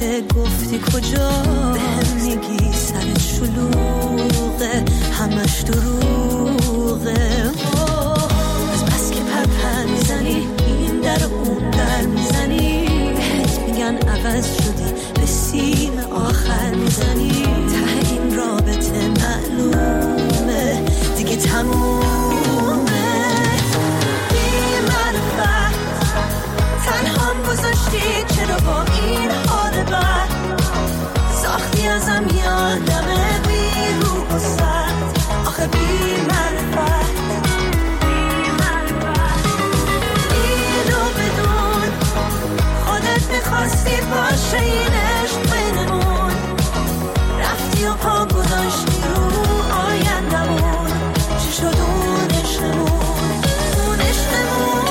که گفتی کجا بهم میگی سرت شلوغه همش دروغه از بس که پرپر میزنی این در اون در میزنی بهت میگن عوض شدی به سیم آخر میزنی ته این رابطه معلومه دیگه تمومه بی‌معرفت تنهام گذاشتی چرا با این حال بد ساختی ازم یادمه بی روح و سرد آخه بی‌معرفت اینو بدون خودت میخواستی باشه این عشق بینمون رفتی و پا گذاشتی رو آیندمون چی شد اون عشقمون اون عشقمون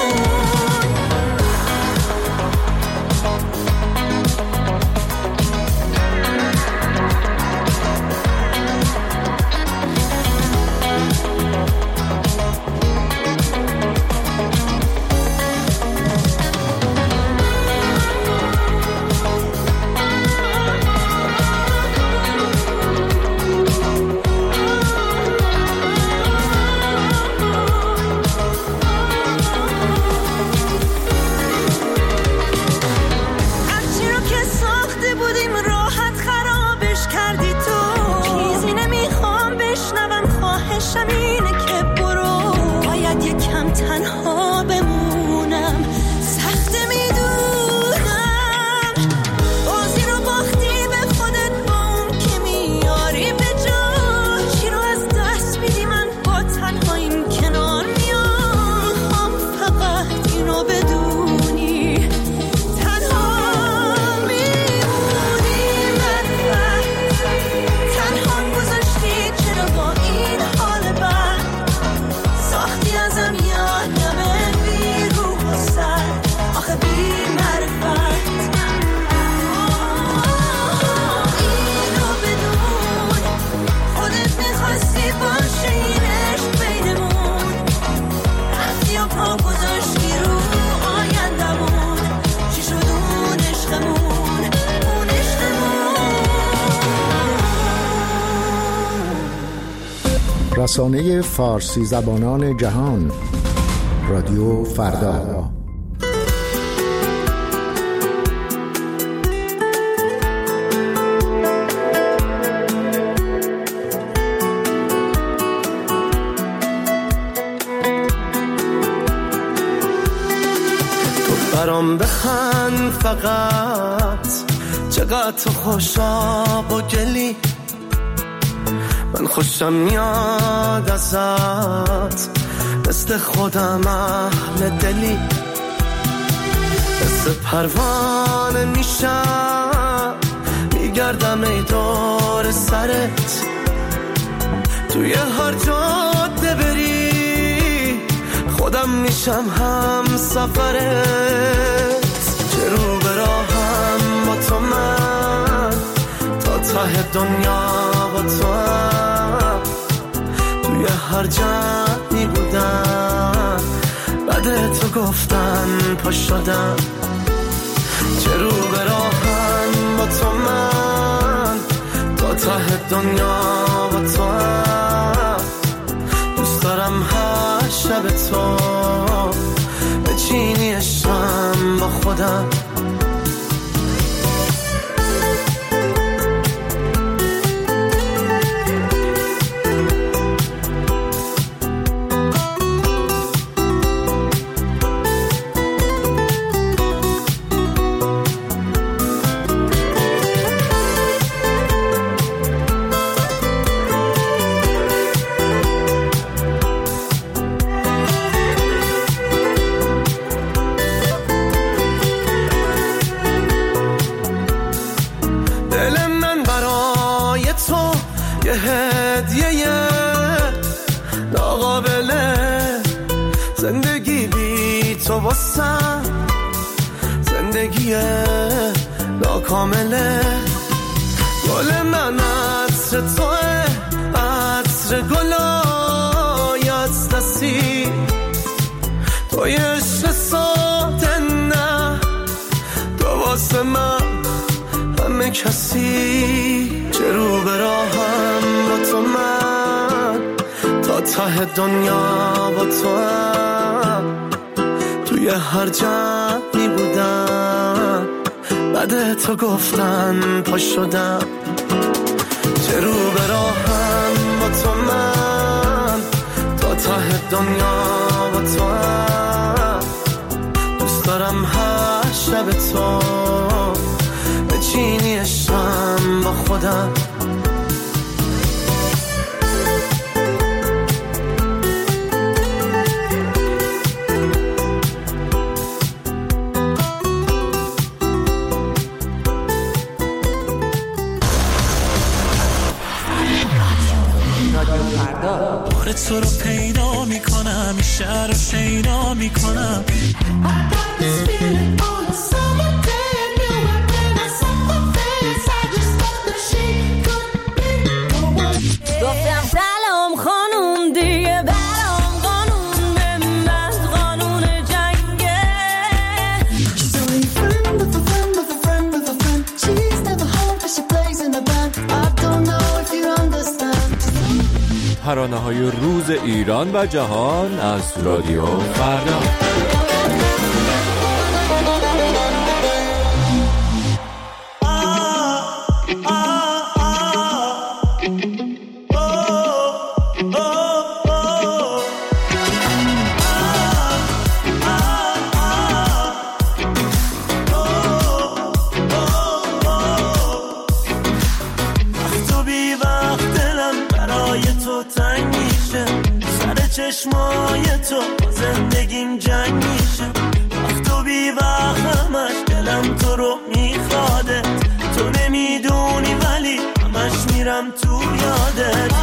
اینه که برو باید یکم تنها بمونم سخت میدونم بازی رو باختی به خودت با اون که میاری به جا چی رو از دست میدی من با تنهاییم کنار میام میخوام فقط اینو بدونی تنها میمونی مرفت تنها گذاشتی چرا با این حال بد ساختی ازم یادمه بی روح و سر آخه بی معرفت اینو بدون خودت میخواستی باشه این عشق بینمون رفتی و پا گذاشتی رو آیندمون چی شد اون عشقمون اون عشقمون رسانه فارسی زبانان جهان رادیو فردا. تو برام بخند فقط چقدر تو خوشاب و گلی من خوشم میاد ازت مثل خودم اهل دلی مثل پروانه میشم میگردم ای دور سرت توی هر جاده بری خودم میشم هم سفرت چه رو به راهم با تو من تا ته دنیا با تو هم توی هر جمعی بودم بعد تو گفتن پا شدم چه رو به راهم با تو من تا ته دنیا با تو هم دوست دارم هر شب تو بچینی عشقم با خودم زندگی ناکامله گل من عطر توه عطر گلای از دستی توی عشق ساده نه تو واسه من همه کسی چه رو به راهم با تو من تا ته دنیا با تو هم توی هر جمعی بودم بعد تو گفتن پا شدم چه رو به راهم با تو من تا ته دنیا با تو هم دوست دارم هر شب تو بچینی عشقم با خودم بار تو رو پیدا میکنم این شهر رو شیدا میکنم گفتم سلام خانوم دیگه برام قانون بمند قانون جنگه She's only friend of a friend of a friend of a friend. She's never home but she plays in a band. I don't know if you understand. ترانه‌های روز ایران و جهان از رادیو فردا. چشمای تو زندگیم جنگ میشه وقت و بی وقتمش دلم تو رو میخواده تو نمیدونی ولی همش میرم تو یادت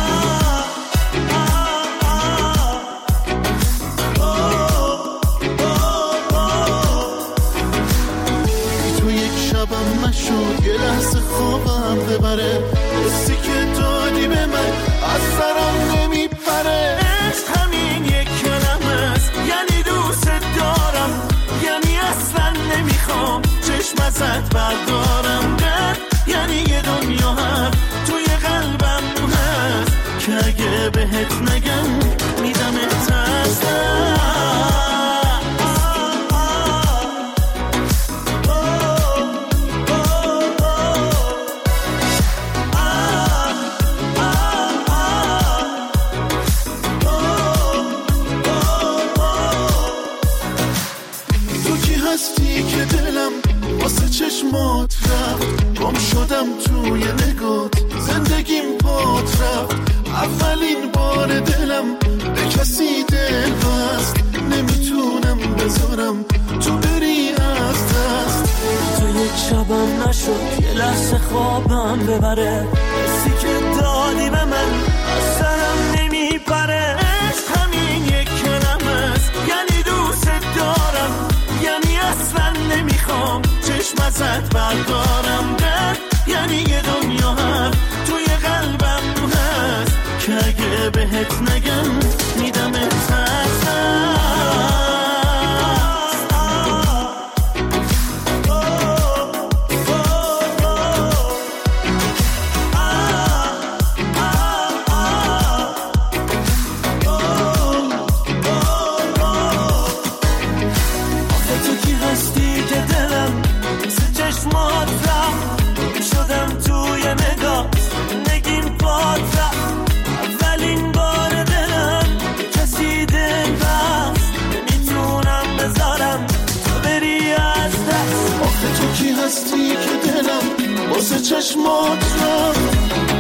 تو یک شبم نشد یه لحظه خوابم ببره حسی که دادی به من از سرم نمیپره همین یک کلمه است یعنی دوست دارم یعنی اصلا نمیخوام چشم ازت بردارم یعنی یه دنیا هم توی قلبم هست که اگه بهت نگم میدم که دلم واسه چشمات رفت گم شدم توی نگات زندگیم پات رفت اولین بار دلم به کسی دل بست نمیتونم بذارم تو بری از دست تو یک شبم نشد یه لحظه خوابم ببره حسی که دادی به من از سرم نمیپره همین یک کلمه است یعنی دوست دارم یعنی اصلا نمیخوام چشم ازت بردارم یعنی یه دنیا هم توی قلبم هست که اگه بهت نگم میدم که دلم واسه چشمات رفت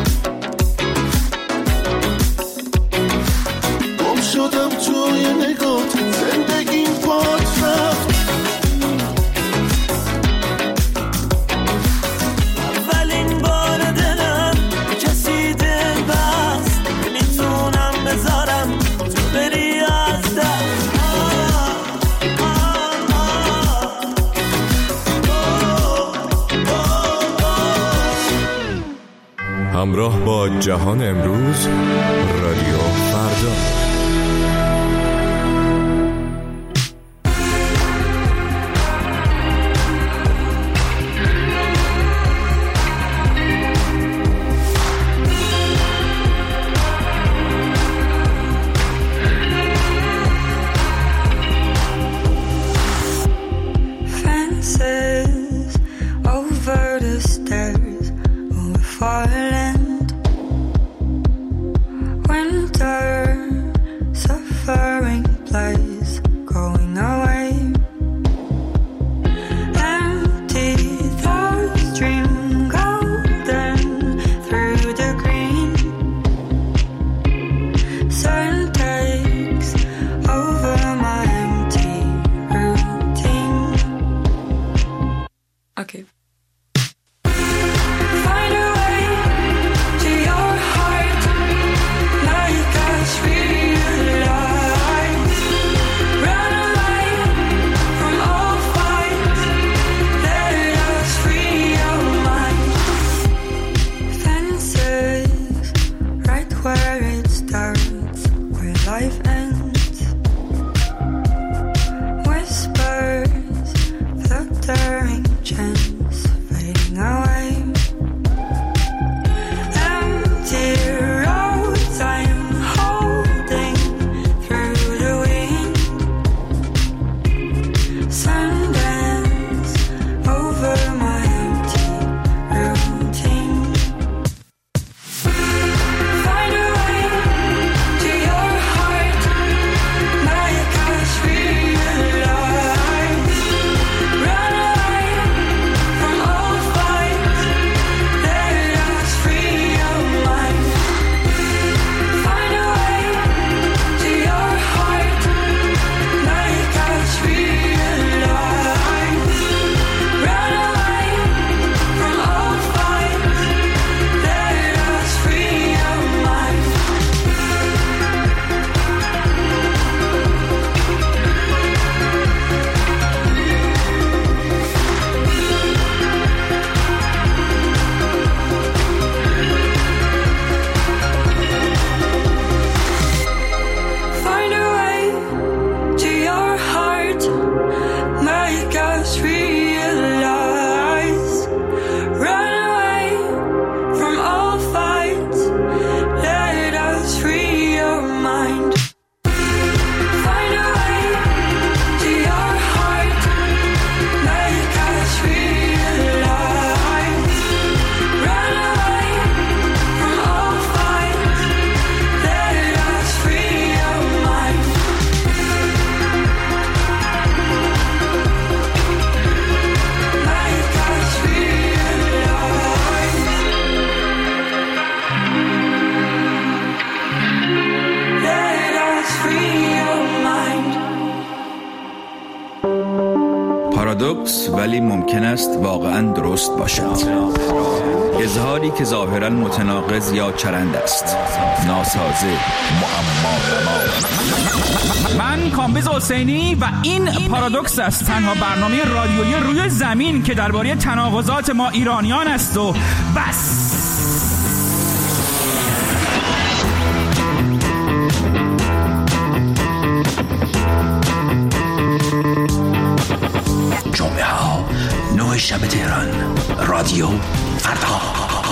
گم شدم توی نگات زندگیم پات رفت اولین بار دلم کسی دل بست نمیتونم بذارم تو بری از دست همراه با جهان امروز رادیو فردا. پارادوکس، ولی ممکن است واقعا درست باشد. اظهاری که ظاهرا متناقض یا چرند است، ناسازه، معما. من کامبیز حسینی و این پارادوکس است، تنها برنامه رادیویی روی زمین که درباره تناقضات ما ایرانیان است و بس. جمعه ها 9 شب تهران، رادیو فردا.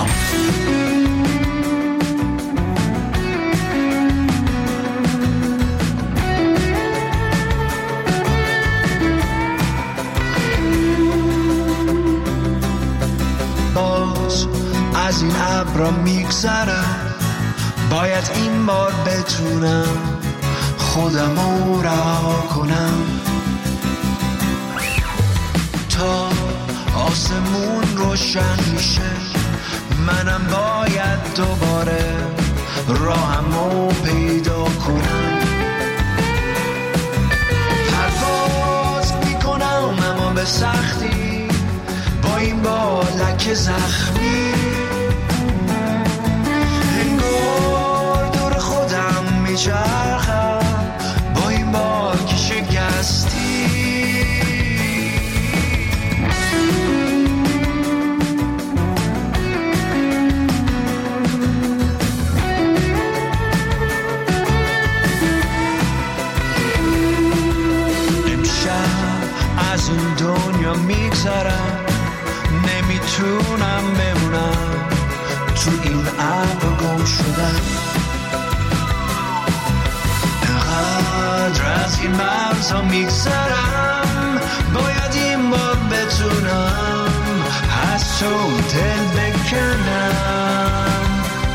باز از این ابرا میگذرم، باید این بار بتونم خودمو رها کنم تا آسمون روشن میشه. منم باید دوباره راهمو پیدا کنم. پرواز میکنم اما به سختی، با این بالک زخمی انگار دور خودم میچرخم، با این بالک شکستی. از این دنیا میگذرم، نمیتونم بمونم تو این ابر گم شدم. انقدر از این مرزها میگذرم، باید این بار بتونم از تو دل بکنم.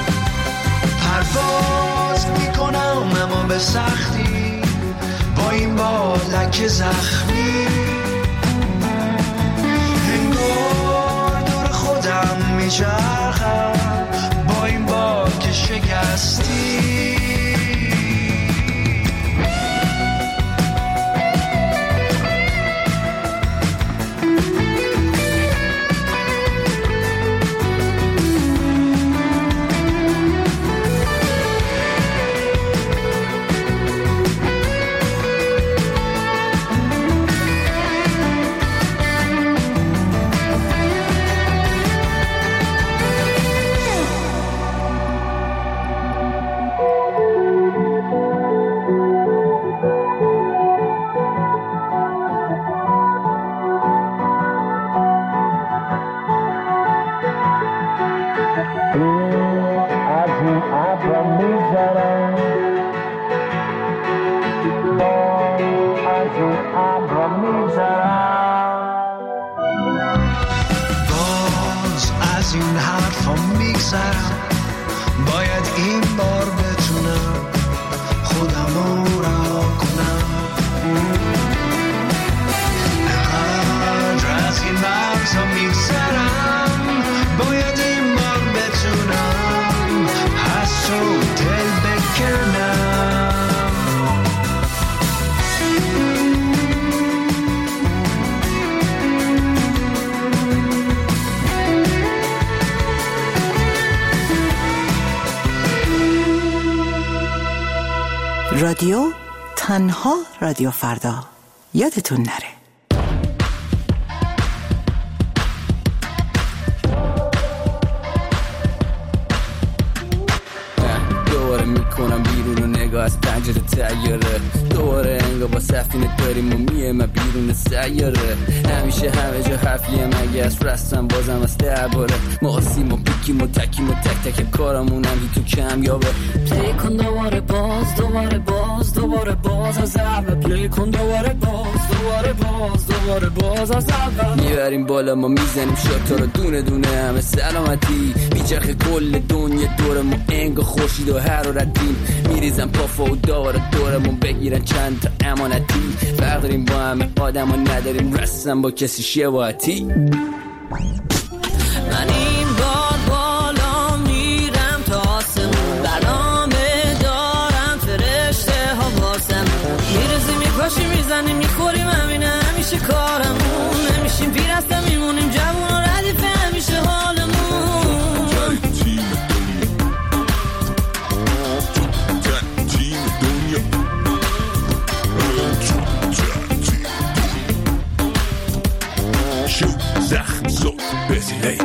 پرواز میکنم اما به سختی، با این بالک زخمی انگار دور خودم میچرخم، با این بالک شکستی. باید این بار بتونم خودمو رها کنم. انقدر از این مرزها میگذرم، باید این بار بتونم از تو دل بکنم. رادیو تنها رادیو فردا، یادتون نره. دوباره میکنم بیرون و نگاه از پنجره تیاره، دوباره انگار با سفینه داریم و میه بیرون سیاره. همیشه همه جا حرفیه مگه از رستم بازم از درباره ما آسیم و بیکیم و تکیم و تک تک کارمونم هی تو کم یابه. پلی کن دوباره باز، دوباره باز، دوباره باز از اول. پلی کن دوباره باز، دوباره باز، دوباره باز از اول. میبریم بالا ما میزنیم شاتا رو دونه دونه همه سلامتی. میچرخه کل دنیا دور ما انگار خورشید و حرارتی. میریزم پافا و داور دورمون بگیرن چند تا امانتی. فرق داریم با همه آدم و نداریم رسم با کسی شباهتی. من این بار بالا میرم تا آسمون، برنامه دارم فرشته ها واسم. میرزی میپاشی میزنی میخوریم همینه همیشه کارمون. نمیشه هی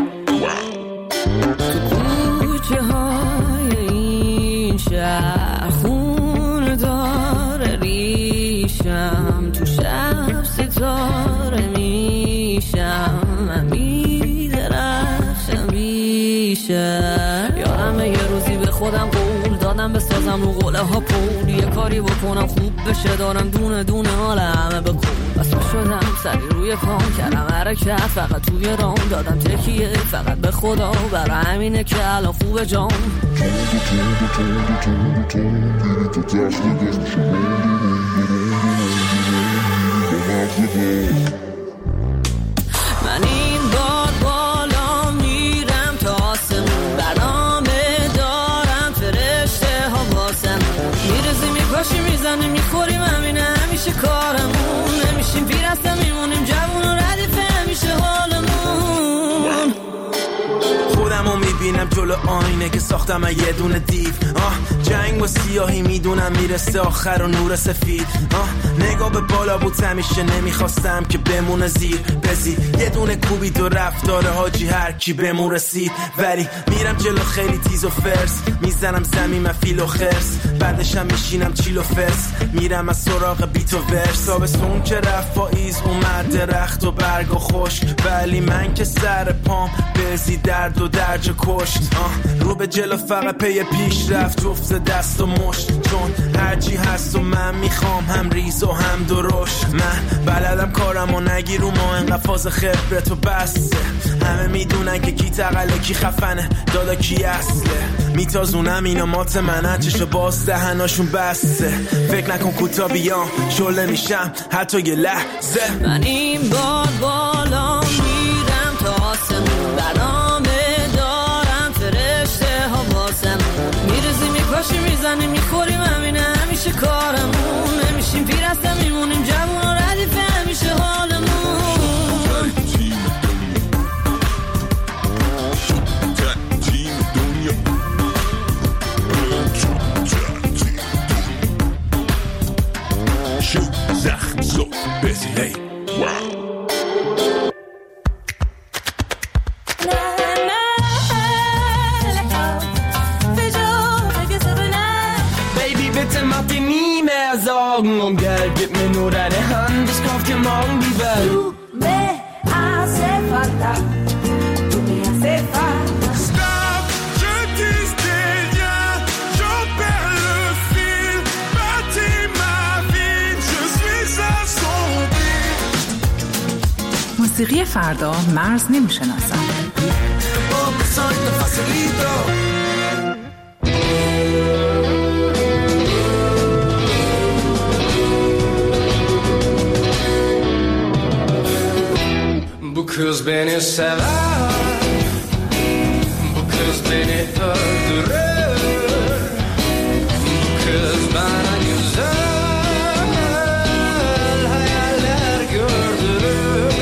کوچه های این شهر خون داره ریشم، تو شب ستاره میشم، من میدرخشم بیشم. یارم یه روزی به خودم قول دادم بسازم رو قوله ها پول، یه کاری بکنم خوب بشه، دارم دونه دونه حال همه به کول. بس شدم سری روی پام کردم حرکت، فقط توی رام دادم تکیه فقط به خدا، برای همینه که الان خوبه جام. من این بار بالا میرم تا آسمون، برنامه دارم فرشته ها واسم، میرزی میپاشی میزنی میخوریم، همینه همیشه کارمون، نمیشیم پیرسته میمونیم جوون و ردیفه همیشه حالمون. خودمو میبینم جلو آینه که ساختم یه دونه دیو، جنگ و سیاهی میدونم میرسه آخر و نور سفید، نگاه به بالا بود همیشه نمیخواستم که بمونه زیر بزیر، یه دونه کوبید و رفت داره حاجی هر کی بمون رسید، ولی میرم جلو خیلی تیز و فرس، میزنم زمین من فیل و خرس، بعدشم میشینم چیل و فرس، میرم از سراغ بیت و ورس. تابستون که رفت پاییز اومد درخت و برگ و خشک، ولی من که سر پام بزی درد و درج کشت، رو به جلو فقط پی پیش رفت جفت دست و مشت، چون هرچی هست و من میخوام هم ریز و هم درشت، من بلدم کارم و نگیرو ما انقدر فاز خبرت و بسته، همه میدونن که کی تقله کی خفنه دادا کی اصله، میتازونم اینا مات منن چشو باز دهناشون بسته، فکر نکن کوتا بیام شله میشم حتی یه لحظه. من این بار بالا میرم تا آسمون، برنامه دارم فرشته ها واسم، میرزی میپاشی میزنی میخوریم، همینه همیشه کارمون، نمیشیم پیرسته میمونیم جوون و ردیفه همیشه حالمون. زخم زود بزیلی Baby, bitte mach dir nie mehr Sorgen um Geld, gib mir nur deine Hand, ich kauf dir morgen die Welt. Du me hace falta, tu me hace falta. Stop, je dis déjà, j'en perds le fil, bâtis ma vie, je suis assombri. موسیقی فردا مرز نمیشناسد. Bu kız beni sever, bu kız beni öldürür, bu kız bana güzel hayaller gördürür,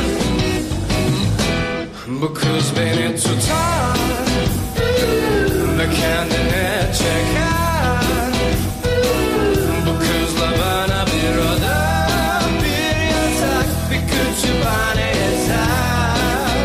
bu kız beni tutar ve kendine çeker, bu kızla bana bir oda, bir yatak, bir kütüphane yeter.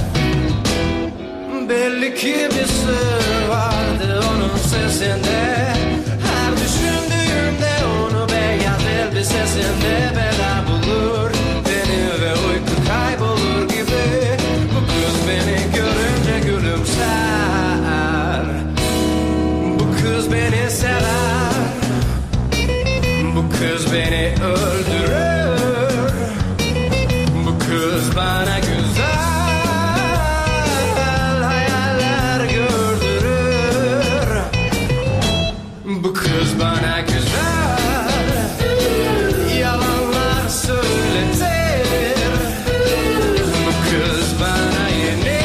Belli ki bir sır vardı onun sesinde, her düşündüğümde onu beyaz elbisesinde bela bulur beni ve uyku kaybolur gibi. Bu kız beni görünce gülümser, bu kız beni sever, bu kız beni öldürür, bu kız bana güzel hayaller gördürür, bu kız bana güzel yalanlar söyletir, bu kız bana yeni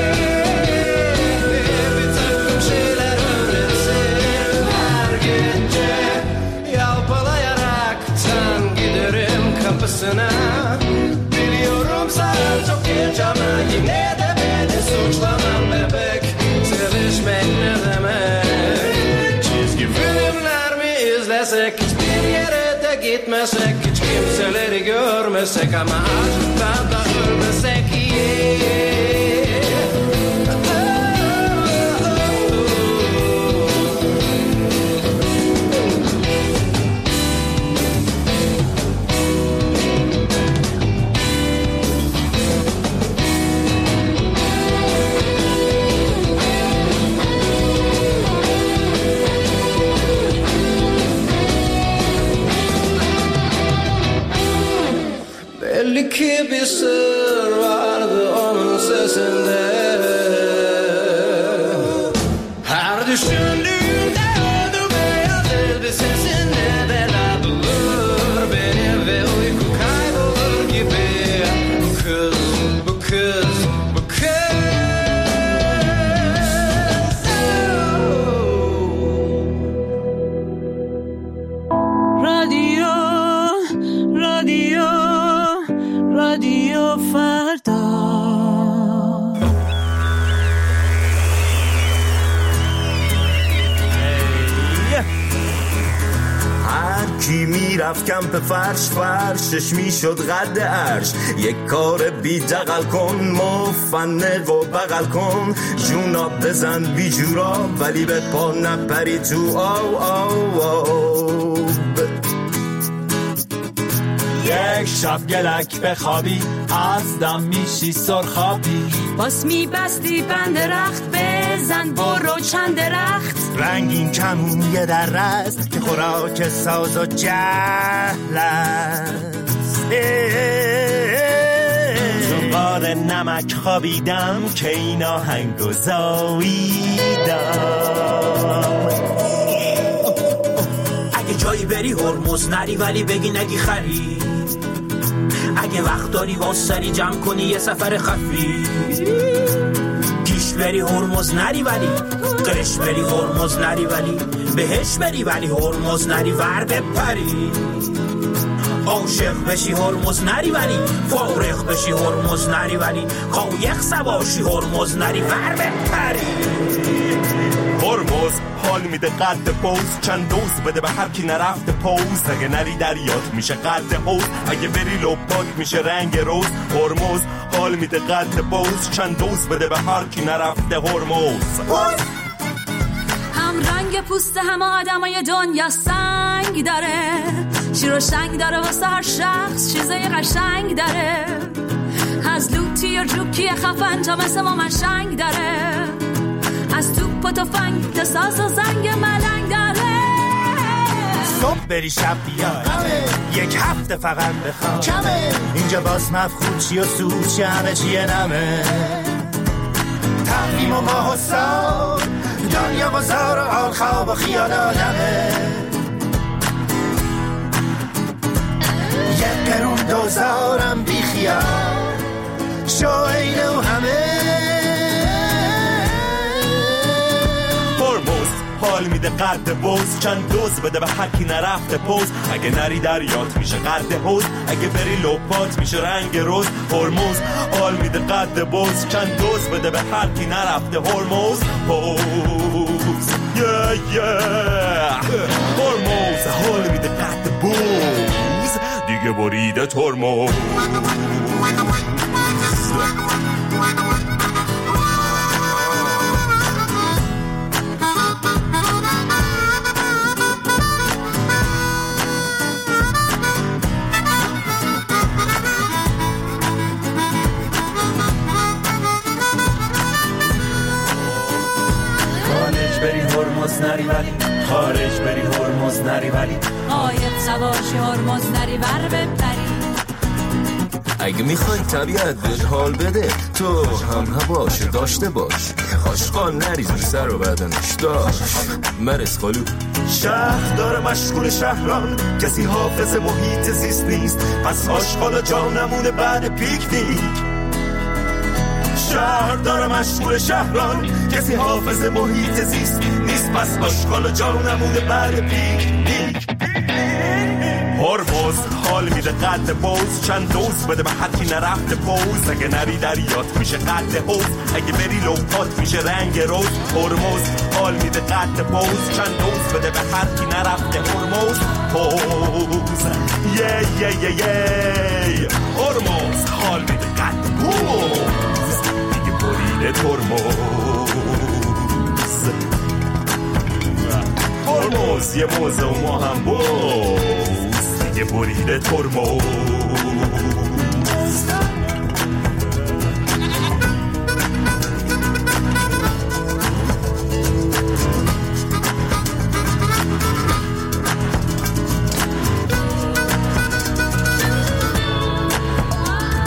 bir takım şeyler öğretir, her gece yalpalayaraktan giderim kapısına, biliyorum sen çok geç ama yine de beni suçlamam bebek, sevişmek ne demek, çizgi filmler mi izlesek, hiçbir yere de gitmesek, hiç kimseleri görmesek ama aşktan da ölmesek, yeah. düşündüğümde oldu bir sesinde beraber beni ve uyku kaybolur gibi. Bu kız, bu kız, bu kız. رادیو رادیو رادیو فردا. کی میرفت کمپ فرش فرشش میشد قد عرش. یک کار بی دقل کن مفنق و بغل کن. جونا بزن بی جورا ولی به پا نپری تو آو آو آو. یک شب گلک بخوابی از دم میشی سرخابی. باز میبستی بند رخت بزن برو چند درخت. رنگین کمون یه در رست که خوراک ساز و جهل است. چون بار نمک خوابیدم که اینا هنگو زاییدم. اگه جایی بری هرمز نری ولی بگی نگی خری. اگه وقت داری واسری جمع کنی یه سفر خفی. گیش بری هرمز نری ولی قرش بری هرمز نری ولی بهش بری ولی هرمز نری ور بپری. عاشق بشی هرمز نری ولی فارغ بشی هرمز نری ولی قایق سواشی هرمز نری ور بپری. هرمز حال میده قد پوز چند دوز بده به هر کی نرفته پوز. اگه نری دریات میشه قد حوز اگه بری لپات میشه رنگ روز. هرمز حال میده قد پوز چند دوز بده به هر کی نرفته هرمز. هم رنگ پوست همه آدمای دنیا سنگ داره. شیر و شنگ داره واسه هر شخص چیزای قشنگ داره. از لوتی و جوکی خفن تا مثل ما منشنگ داره. از توپ و تفنگ تا ساز و زنگ ملنگ داره. صبح بری شب بیای یک هفته فقط بخواب کمه. اینجا باز مفخور چی و سود چی همه چیه نمه. تقویم و ماه و سال دنیا بازار و حال خواب و خیال آدمه. یک قرون دوزارم بی خیال شو اینه و همه. هرمز حال میده قد بوز چند دوز بده به هر کی نرفته پوز. اگه نری دریات میشه قد حوز اگه بری لپات میشه رنگ روز. هرمز حال میده قد بوز چند دوز بده به هر کی نرفته هرمز پوز. هرمز حال میده قد بوز دیگه بریده ترمز. نری ولی خارج بری هرمز نری ولی قایق سواشی هرمز نری ور بپری. اگه میخوای طبیعت بهت حال بده تو هم هواش داشته باش. آشقان نریزی سر و بدنش داشت مرس خالو. شهر داره مشغول شهران کسی حافظ محیط زیست نیست. پس آشغال جا نمونه بعد پیکنیک. شهر داره مشغول شهران کسی حافظ محیط زیست نیست. پس آشغال جا نمونه بعد پیکنیک. هرمز حال میده قد بوز چند دوز بده به هر کی نرفته پوز. اگه نری دریات میشه قد حوز اگه بری لپات میشه رنگ روز. هرمز حال میده قد بوز چند دوز بده به هر کی نرفته هرمز پوز. هرمز حال میده قد بوز دیگه بریده ترمز. هرمز یه موزه و ما هم بوز دیگه بریده ترمز.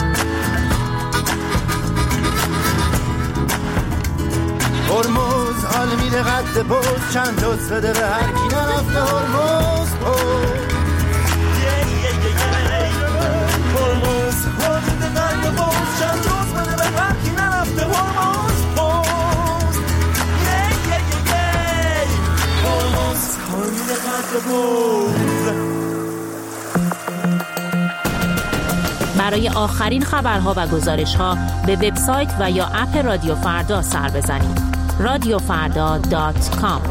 هرمز حال میده قد پوز چند جز بده به هر کی نرفته هرمز هرمز حال میده قد پوز چند جز بده به هر کی نرفته هرمز هرمز حال میده قد پوز. برای آخرین خبرها و گزارش‌ها به وبسایت و یا اپ رادیو فردا سر بزنید. radiofarda.com.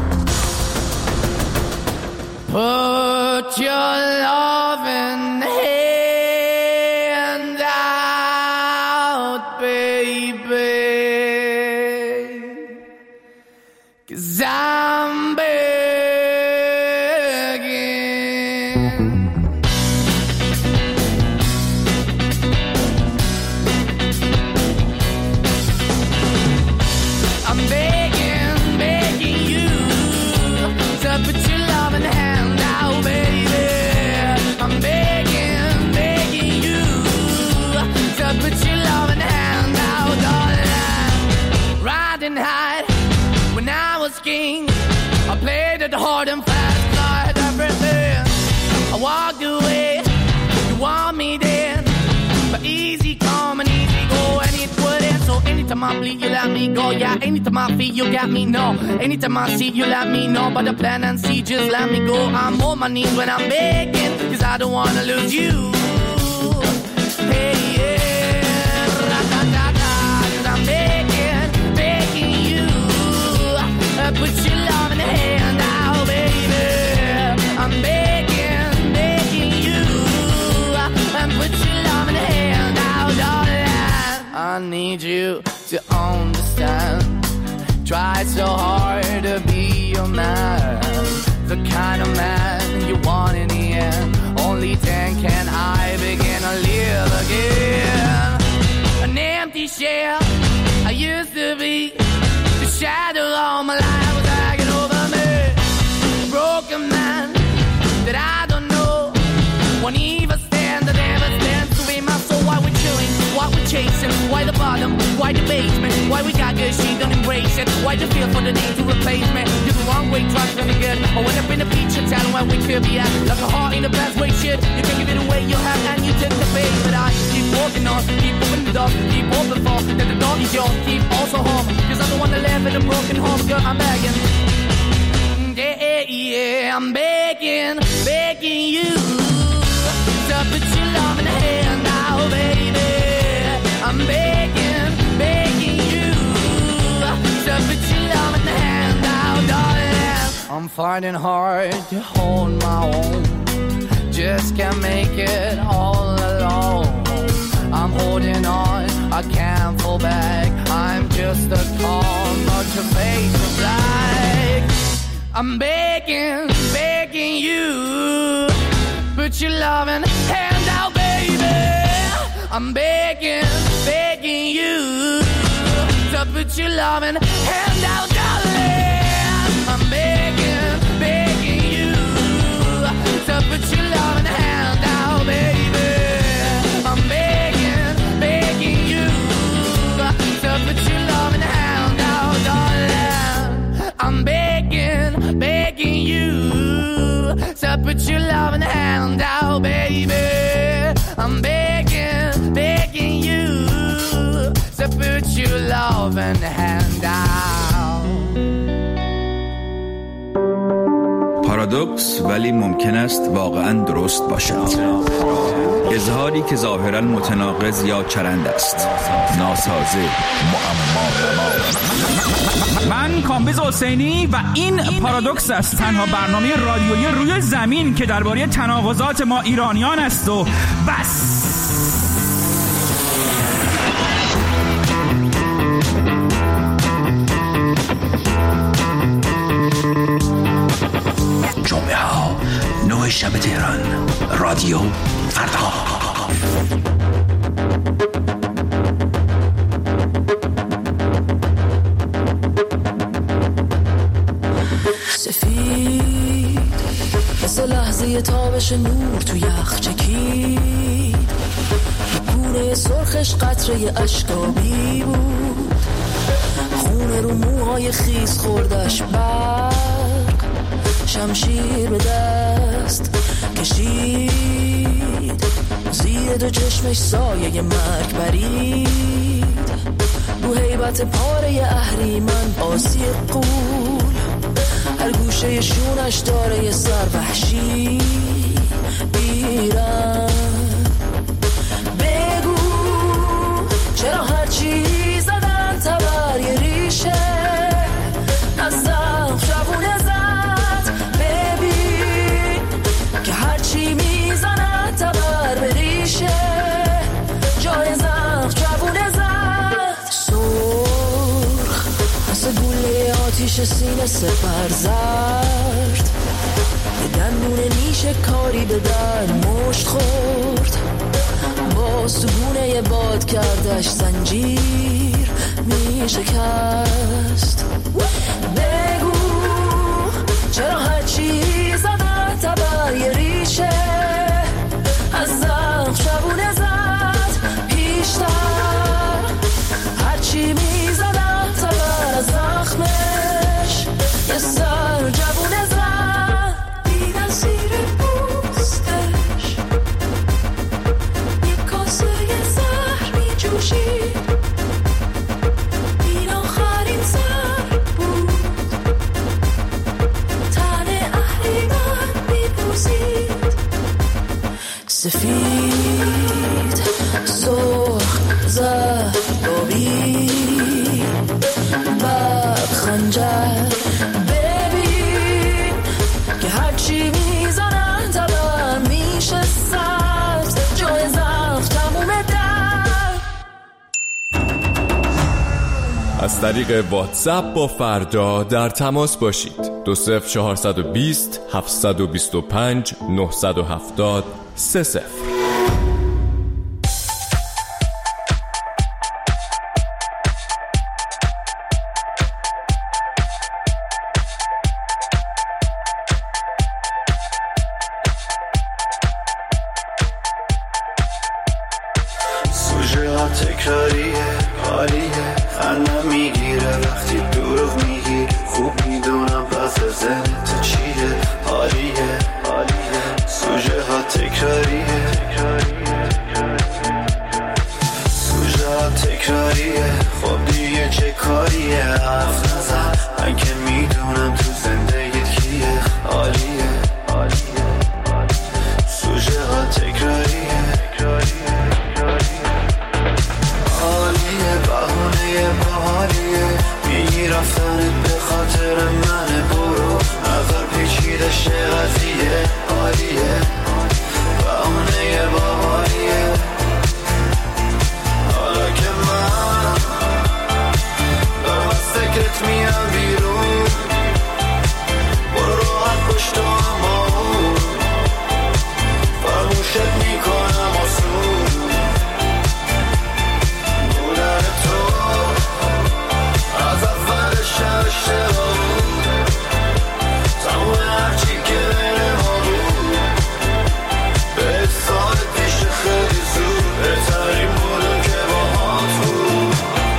Put your loving hand out, baby, 'cause I'm I played it hard and fast, I had everything. I walked away, you want me then, but easy come and easy go, and it wouldn't. So anytime I bleed, you let me go. Yeah, anytime I feel, you got me, no. Anytime I see, you let me know. But the plan and see, just let me go. I'm on my knees when I'm begging, 'cause I don't wanna lose you. Hey, yeah, ra-da-da-da, 'cause I'm begging, begging you. Put your love in the hand now, baby. I'm begging, begging you. And put your love in the hand now, darling. I need you to understand. Try so hard to be your man, the kind of man you want in the end. Only then can I begin to live again. An empty shell I used to be. The shadow of my life was hanging over me. Broken man that I don't know. Won't even stand, I never stand to be my soul. Why we chilling? Why we chasing? Why the bottom? Why the basement? Why we got good, she don't embrace it? Why the feel for the need to replace me? You're the wrong way, trying to be good. I went up in the feature, telling where we could be at. Like a heart in the best way, shit. You can give it away, you have, and you take the bait. But I keep walking on, keep moving the door, keep open for that the door is yours, keep also home. 'Cause I don't wanna live in a broken home, girl, I'm begging. Yeah, yeah, I'm begging, begging you to put your love in the hand now, baby. I'm begging, begging you to put your love in the hand now, darling. I'm finding hard to hold my own, just can't make it all alone. I'm holding on, I can't fall back. I'm just a call, not your face of black. I'm begging, begging you, put your loving hand out, baby. I'm begging, begging you to put your loving hand out, darling. I'm begging, begging you to put your loving hand out, baby. I'm begging, begging you to put your loving hand out, darling. I'm begging, begging you to put your loving hand out, baby. I'm begging, begging you to put your loving hand out. پارادوکس ولی ممکن است واقعا درست باشد. اظهاری که ظاهرا متناقض یا چرند است، ناسازه، معما. من کامبیز حسینی و این پارادوکس است، تنها برنامه رادیویی روی زمین که درباره تناقضات ما ایرانیان است و بس. جمعه ها 9 شب تهران، رادیو فردا. سفید مثل لحظه تابش نور تو یخ چکید، گونه سرخش قطره اشکابی بود، خون خونه رو موهای خیس خوردش، برق شمشیر به دست کشید، زیر دو چشمش سایه مرگ برید، رو هیبت پاره اهریمن آسی قول، هر گوشه شونش داره یه سر وحشی بیرن. بگو چرا هرچی زدن تبر یه ریشه از زخم شبونه زد، ببین که هرچی میزنن تبر به ریشه جای زخم شبونه زد. سرخ مثل گوله آتیش سینه سپر زرد، یه دندون نیشه کاری به در مشت خورد، باز تو گونه یه باد کردش زنجیر می شکست. بگو چرا هرچی زدن تبر یه ریشه از زخم شبونه زد، پیشتر هرچی می زدن تبر از زخمش یه سر جوونه زد. دیدن زیر پوستش یک کاسه زهر می جوشید، این آخرین سر بود، تن اهریمن می پوزید، سفید سرخ زهر بابی بعد خنجر، ببین که هرچی میزنن تبر میشه سبز جای زخم تموم در. از طریق واتساپ با فردا در تماس باشید. 20420 725 970 30. سوژه ها تکراریه، حالیه، خندم میگیره وقتی دروغ میگی، خوب میدونم پس ذهنت چیه، حالیه حالیه. سوژه ها تکراریه، سوژه ها تکراریه، خب دیگه چه کاریه، حرف نزن من که میدونم تو زندگیت کیه، حالیه حالیه. سوژه ها تکراریه، حالیه، بهونه باحالیه، میگی رفتنت به خاطر منه، برو نظر پیچیده شه قضیه، حالیه، بهونه باحالیه. حالا که من دارم از فکرت میام بیرون، برو راحت پشت اما فراموشت میکنم آسون، بودن تو از اولش اشتباه بود، تمام هرچی که بین ما بود به سال پیش خیلی زود بهترین بودم که باهات بود.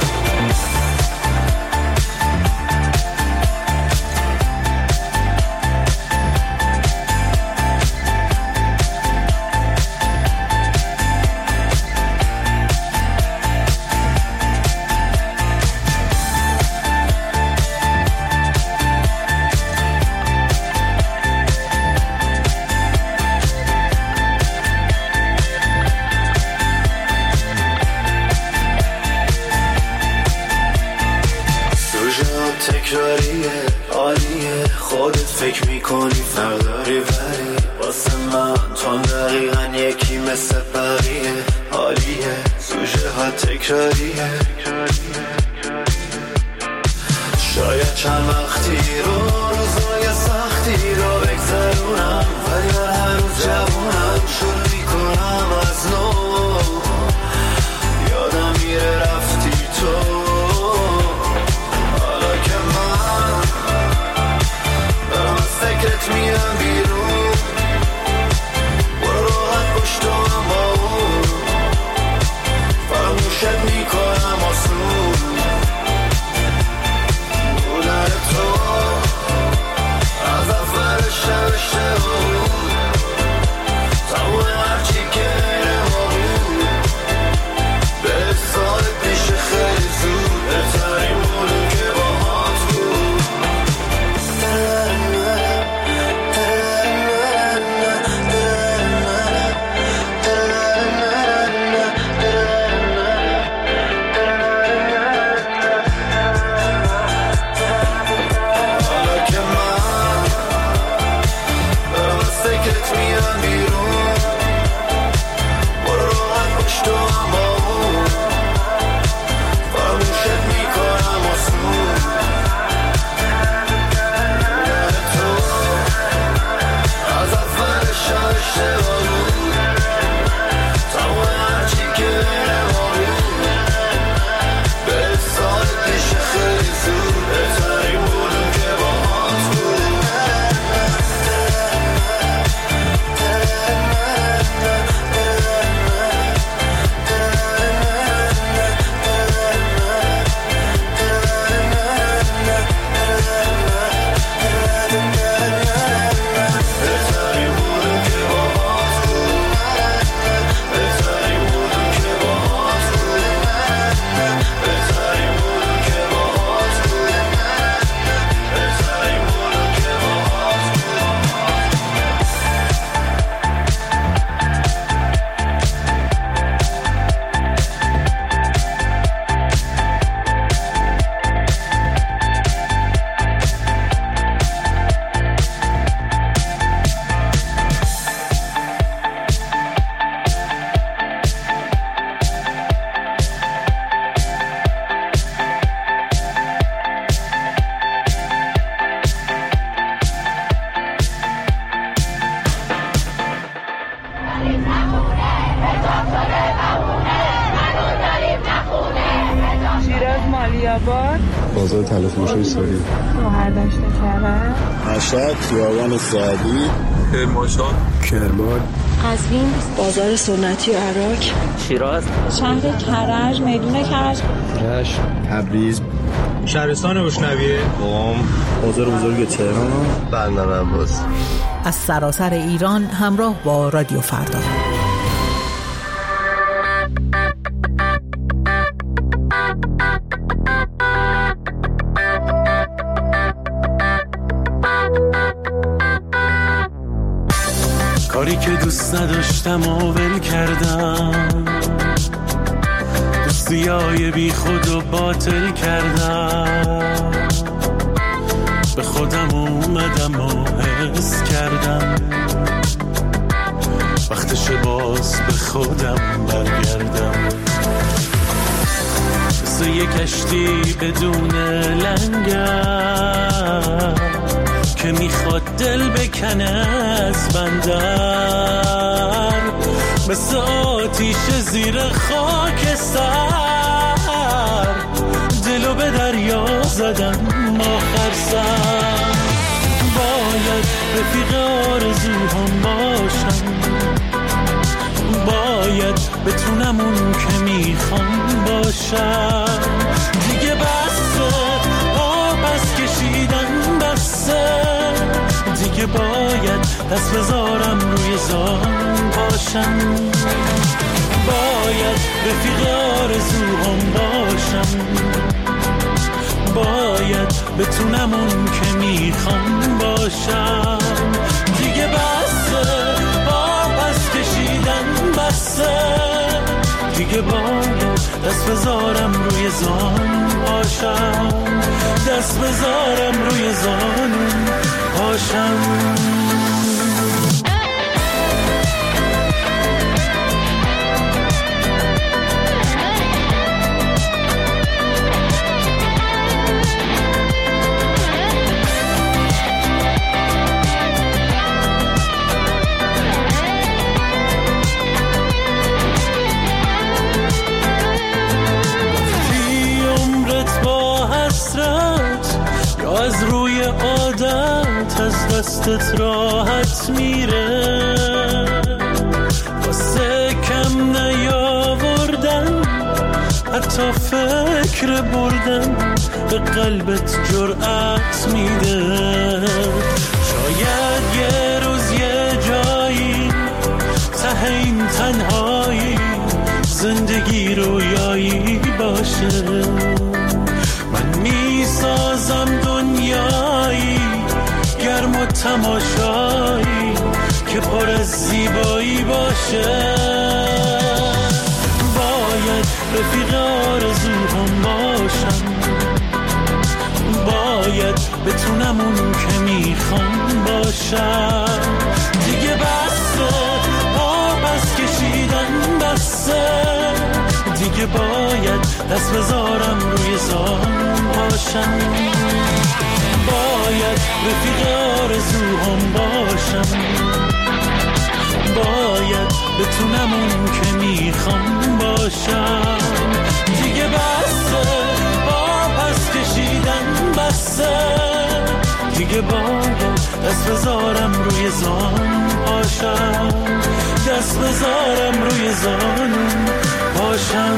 تکراریه، عالیه، خودت فکر میکنی فرداری ولی واسه من تو دقیقا یکی مثل بقیه، عالیه. سوژه ها تکراریه، شاید چند وقتی رو روزای سختی رو بگذرونم، ولی من هنوز جوونم، شروع میکنم از نو، یادم میره رفتی تو. فکرت میام بیرون، برو راحت پشت اما فراموشت میکنم آسون، تلفروشی ساری، شهردشت کرد، مشهد، خیابان سعدی، کرمانشاه، کرمان، قزوین، بازار سنتی عراق، شیراز، شهر کرج، میدون کرج، رشت، تبریز، شهرستان گشنویه، قم، بازار بزرگ تهران، بندر عباس. از سراسر ایران همراه با رادیو فردا. کاری که دوست نداشتم و ول کردم، دوستیای بی خود و باطل کردم، به خودم اومدم و حس کردم وقتش باز به خودم برگردم. مثل یک کشتی بدون لنگر که میخواد دل بکنه از بندر، مثل آتیش زیر خاک سر دلو به دریا زدم آخر سر. باید رفیق آرزوهام باشم، باید بتونم اون که میخوام باشم. دیگه بسه پس کشیدن بسه، دیگه باید دست بذارم روی زان باشم. باید رفیق آرزوهام باشم، باید بتونم اون که میخوام باشم. دیگه بسه پس کشیدن بسه، دیگه باید دست بذارم روی زان باشم، دست بذارم روی زان باشم. از روی عادت از دستت راحت میره، واسه کم نیاوردن حتی فکر بردن به قلبت جرأت میده. شاید یه روز یه جایی ته این تنهایی زندگی رویایی باشه، من میسازم دنیایی گرم و تماشایی که پر از زیبایی باشه. باید رفیق آرزوهام باشم، باید بتونم اون که میخوام باشم. دیگه بسه پس کشیدن بسه، دیگه باید دست بذارم روی زان باشم. باید رفیق آرزوهام باشم، باید بتونم اون که میخوام باشم. دیگه بسه پس کشیدن بسه، دیگه باید دست بذارم روی زان باشم، دست بذارم روی زان باشم.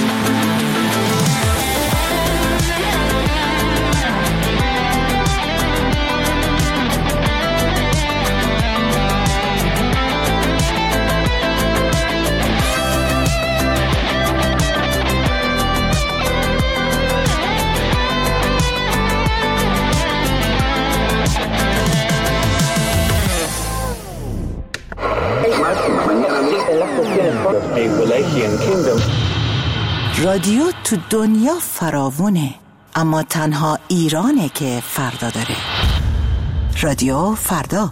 رادیو تو دنیا فراوونه، اما تنها ایرانه که فردا داره. رادیو فردا.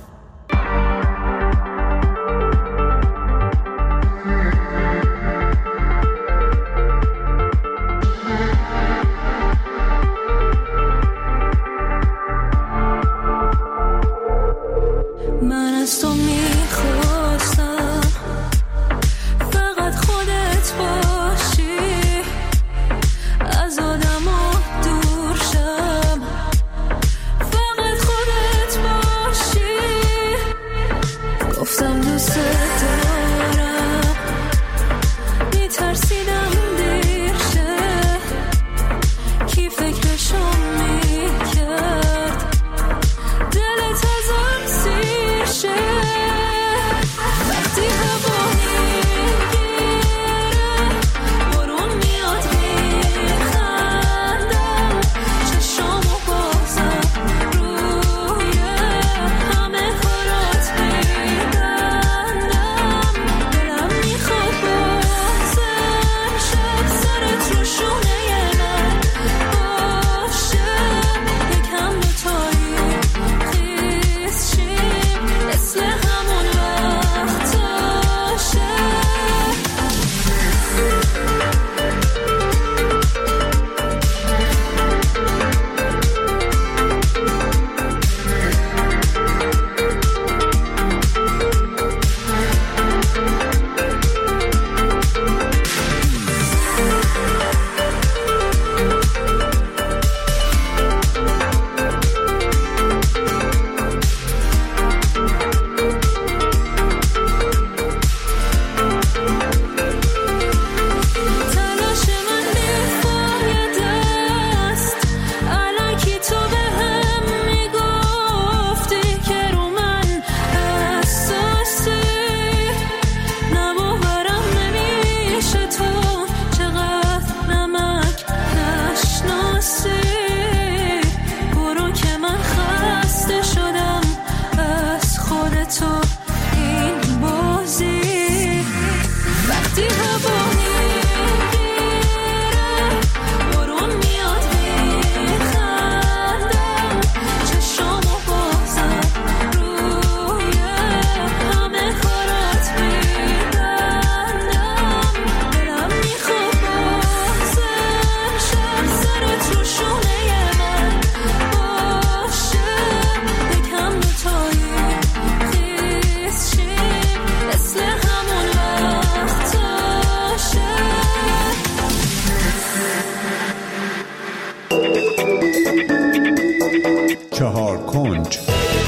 من از تو میخواستم فقط خودت باشی، از آدم ها دور شد کنج.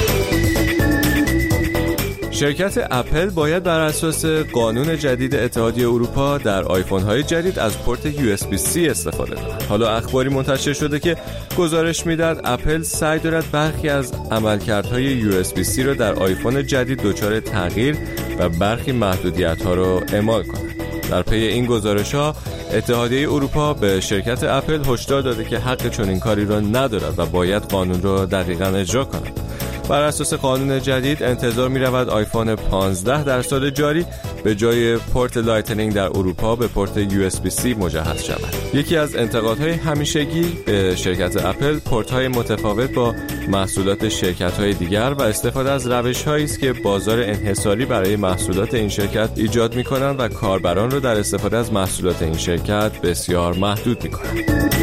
شرکت اپل باید بر اساس قانون جدید اتحادیه اروپا در آیفون های جدید از پورت USB-C استفاده کند. حالا اخباری منتشر شده که گزارش میدهد اپل سعی دارد برخی از عملکردهای USB-C را در آیفون جدید دچار تغییر و برخی محدودیت ها را اعمال کند. در پی این گزارش ها اتحادیه اروپا به شرکت اپل هشدار داده که حق چنین کاری را ندارد و باید قانون را دقیقاً اجرا کند. بر اساس قانون جدید انتظار می رود آیفون 15 در سال جاری به جای پورت لایتنینگ در اروپا به پورت USB-C مجهز شود. یکی از انتقادهای همیشگی به شرکت اپل پورت‌های متفاوت با محصولات شرکت‌های دیگر و استفاده از روش‌هایی است که بازار انحصاری برای محصولات این شرکت ایجاد می‌کنند و کاربران را در استفاده از محصولات این شرکت بسیار محدود می‌کنند.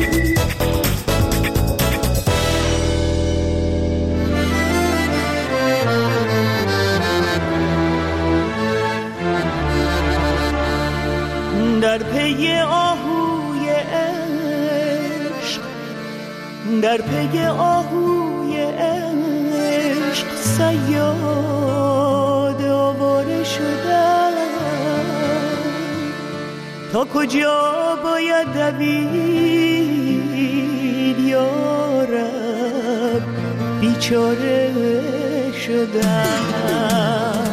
در پی آهوی عشق، در پی آهوی عشق صیاد آواره شدم. تا کجا باید دوید یارب، بیچاره شدم.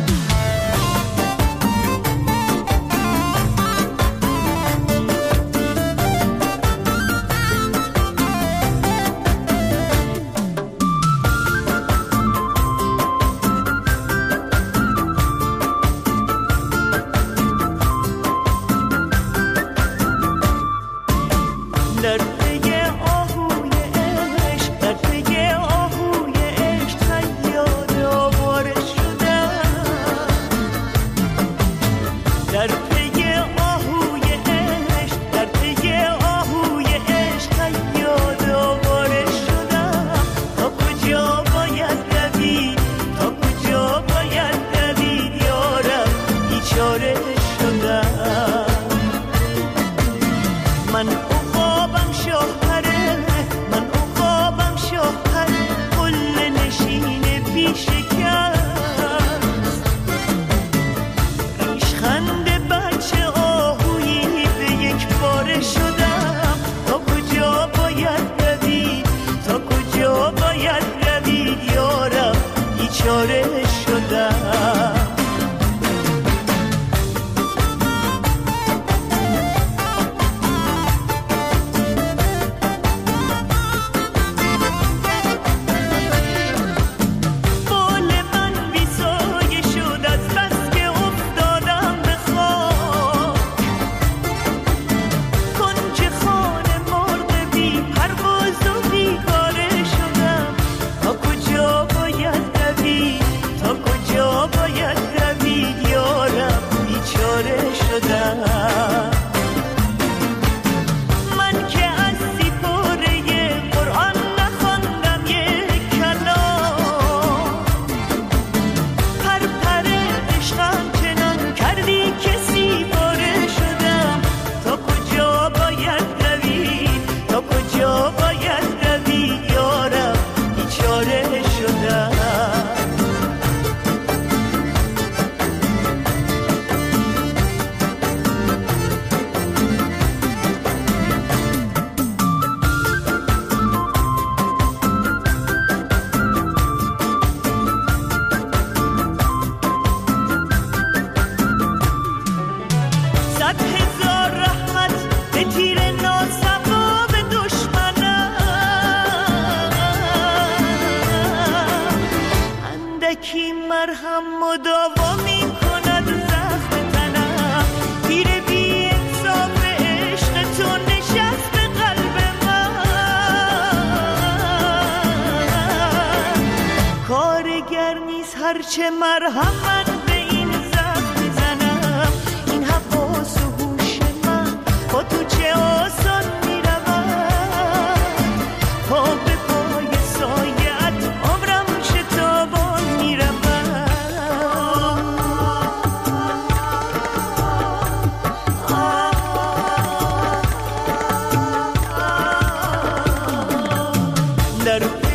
هرچه مرهم من به این زخم بزنم، این حواس و هوش من با تو چه آسان میرود. پا به پای سایت عمرم شتابان میرود. در